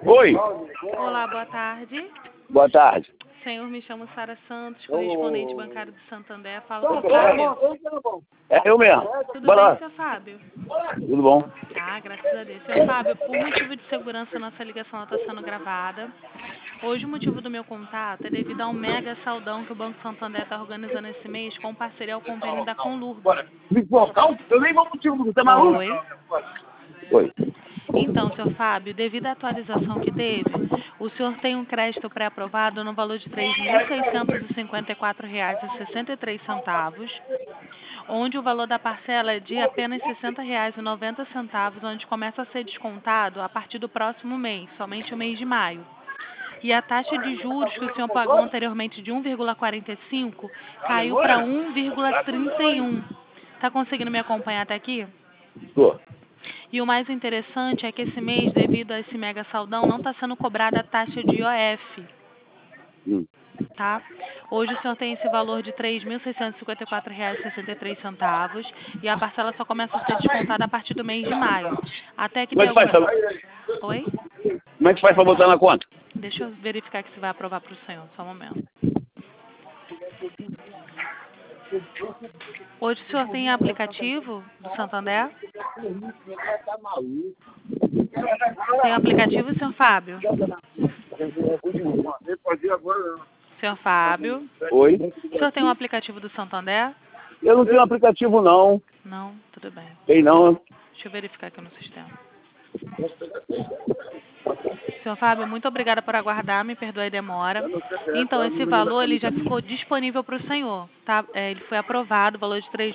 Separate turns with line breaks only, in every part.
Oi.
Olá, boa tarde.
Boa tarde.
Senhor, me chamo Sara Santos, correspondente bancário do Santander. Falo com o Fábio.
É eu mesmo.
Tudo
Bora
bem,
lá.
seu Fábio?
Tudo bom?
Ah, graças a Deus. Seu Fábio, por motivo de segurança, nossa ligação está sendo gravada. Hoje o motivo do meu contato é devido ao mega saldão que o Banco Santander está organizando esse mês com parceria ao convênio da Conlurb.
Calma, eu nem vou contigo, você é maluco?
Oi.
Oi.
Então, seu Fábio, devido à atualização que teve, o senhor tem um crédito pré-aprovado no valor de R$ 3.654,63, onde o valor da parcela é de apenas R$ 60,90, onde começa a ser descontado a partir do próximo mês, somente o mês de maio. E a taxa de juros que o senhor pagou anteriormente de 1,45 caiu para 1,31. Está conseguindo me acompanhar até aqui?
Tô.
E o mais interessante é que esse mês, devido a esse mega saldão, não está sendo cobrada a taxa de IOF, tá? Hoje o senhor tem esse valor de R$ 3.654,63 e a parcela só começa a ser descontada a partir do mês de maio. Até que
Como é
tem
que faz
alguma...
pra...
Oi?
Como é que faz pra botar na conta?
Deixa eu verificar que se vai aprovar para o senhor, só um momento. Hoje o senhor tem aplicativo do Santander? Tem o aplicativo, senhor Fábio? Senhor Fábio?
Oi?
O senhor tem um aplicativo do Santander?
Eu não tenho aplicativo, não.
Não? Tudo bem.
Tem não.
Deixa eu verificar aqui no sistema. Senhor Fábio, muito obrigada por aguardar, me perdoe a demora. Então, esse valor ele já ficou disponível para o senhor, tá? Ele foi aprovado, o valor de R$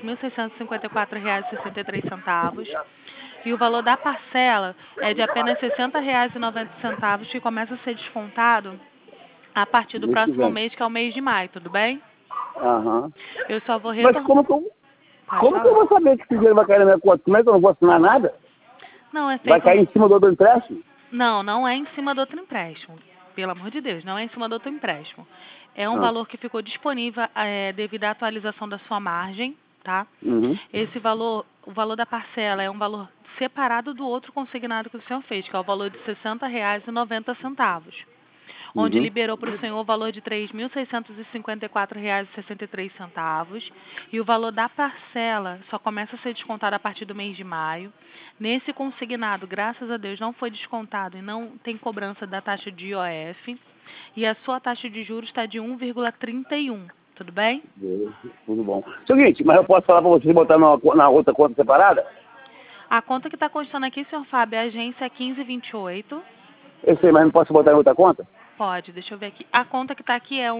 3.654,63. E o valor da parcela é de apenas R$ 60,90, que começa a ser descontado a partir do próximo mês, que é o mês de maio, tudo bem?
Aham.
Eu só vou
Mas
retornar.
como que eu vou saber que esse dinheiro vai cair na minha conta? Como é que eu não vou assinar nada?
Não, é
Vai
feito...
cair em cima do outro empréstimo?
Não, não é em cima do outro empréstimo. Pelo amor de Deus, não é em cima do outro empréstimo. É um valor que ficou disponível devido à atualização da sua margem, tá?
Uhum.
Esse valor, o valor da parcela é um valor separado do outro consignado que o senhor fez, que é o valor de R$ 60,90, onde liberou para o senhor o valor de R$ 3.654,63, e o valor da parcela só começa a ser descontado a partir do mês de maio. Nesse consignado, graças a Deus, não foi descontado e não tem cobrança da taxa de IOF, e a sua taxa de juros está de 1,31, tudo bem?
Tudo bom. Seguinte, mas eu posso falar para você botar na outra conta separada?
A conta que está constando aqui, senhor Fábio, é a agência 1528.
Eu sei, mas não posso botar em outra conta?
Pode, deixa eu ver aqui. A conta que está aqui é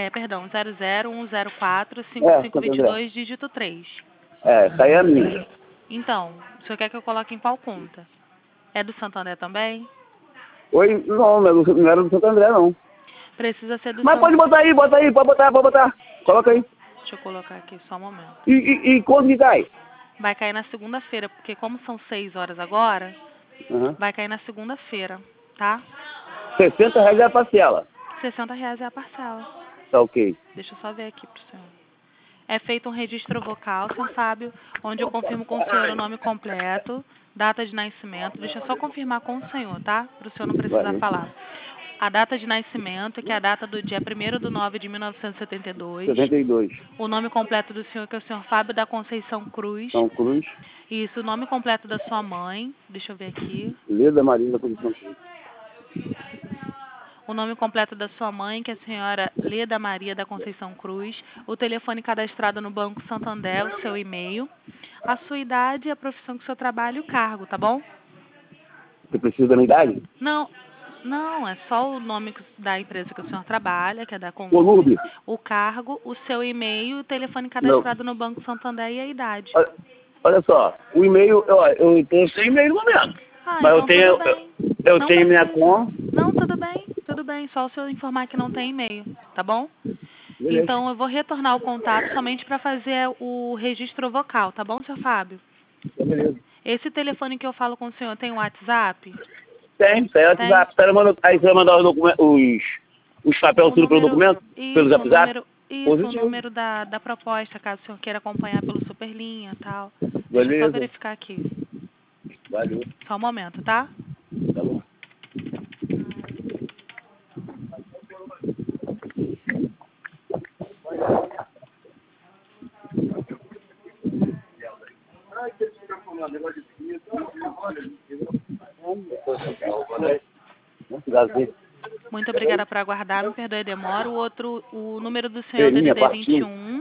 001045522, dígito 3.
Essa aí é a minha.
Então, o senhor quer que eu coloque em qual conta? É do Santander também?
Oi? Não, não era do Santo André, não.
Precisa ser do
Mas pode botar aí, pode botar. Coloca aí.
Deixa eu colocar aqui, só um momento.
E quando que cai?
Vai cair na segunda-feira, porque como são 6 horas agora, vai cair na segunda-feira, tá?
R$60 é a parcela.
R$ 60 é a parcela.
Tá ok.
Deixa eu só ver aqui pro senhor. É feito um registro vocal, senhor Fábio, onde eu confirmo com o senhor o nome completo, data de nascimento. Deixa eu só confirmar com o senhor, tá? Para o senhor não precisar falar. A data de nascimento, que é a data do dia 1º de 1972.
72.
O nome completo do senhor, que é o senhor Fábio da Conceição Cruz.
São Cruz.
Isso, o nome completo da sua mãe. Deixa eu ver aqui.
Leda Maria da Conceição Cruz.
O nome completo da sua mãe, que é a senhora Leda Maria da Conceição Cruz. O telefone cadastrado no Banco Santander, o seu e-mail. A sua idade, a profissão que o senhor trabalha e o cargo, tá bom?
Você precisa da minha idade?
Não, é só o nome da empresa que o senhor trabalha, que é da
Conlurb.
o cargo, o seu e-mail, o telefone cadastrado no Banco Santander e a idade.
Olha só, o e-mail, eu tenho sem e-mail no momento.
Ah,
mas
então
eu tenho minha conta.
Não, tudo bem, só o senhor informar que não tem e-mail, tá bom?
Beleza.
Então eu vou retornar o contato somente para fazer o registro vocal, tá bom, senhor Fábio?
Beleza.
Esse telefone que eu falo com o senhor tem WhatsApp?
Tem WhatsApp. Aí você vai mandar os papéis tudo pelo documento? Pelo WhatsApp?
O número da proposta, caso o senhor queira acompanhar pelo Superlinha e tal. Deixa eu só verificar aqui.
Valeu.
Só um momento, tá?
Tá bom.
Muito obrigada por aguardar, me perdoe a demora. O número do senhor é DDD 21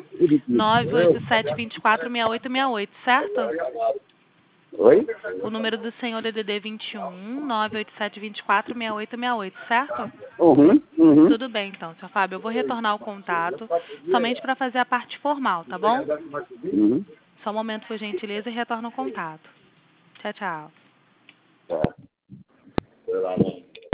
987246868, certo?
Oi?
O número do senhor é DDD 21 987246868, certo?
Uhum.
Tudo bem, então, senhor Fábio. Eu vou retornar o contato somente para fazer a parte formal, tá bom?
Uhum.
Só um momento, por gentileza, e retorno o contato. Tchau, tchau.
Tá. Sei lá, né?